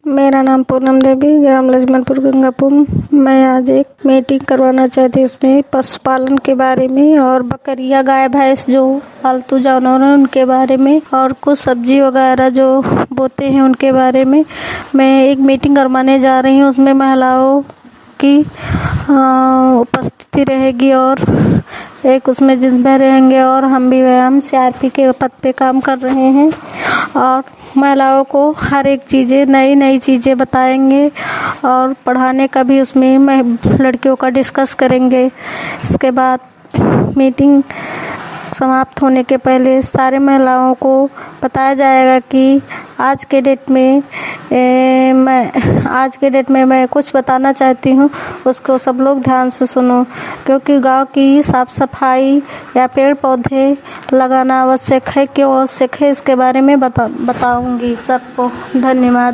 मेरा नाम पूनम देवी, ग्राम लक्ष्मणपुर गंगापुर। मैं आज एक मीटिंग करवाना चाहती हूँ। इसमें पशुपालन के बारे में और बकरियां, गाय, भैंस जो पालतू जानवर हैं उनके बारे में और कुछ सब्जी वगैरह जो बोते हैं उनके बारे में मैं एक मीटिंग करवाने जा रही हूँ। उसमें महिलाओं की उपस्थिति रहेगी और एक उसमें जिम्मे रहेंगे और हम भी व्यायाम CRP के पद पे काम कर रहे हैं और महिलाओं को हर एक चीज़ें नई चीज़ें बताएंगे और पढ़ाने का भी उसमें लड़कियों का डिस्कस करेंगे। इसके बाद मीटिंग समाप्त होने के पहले सारे महिलाओं को बताया जाएगा कि आज के डेट में मैं कुछ बताना चाहती हूँ, उसको सब लोग ध्यान से सुनो, क्योंकि गांव की साफ सफाई या पेड़ पौधे लगाना आवश्यक है। क्यों आवश्यक है इसके बारे में बताऊंगी सबको। धन्यवाद।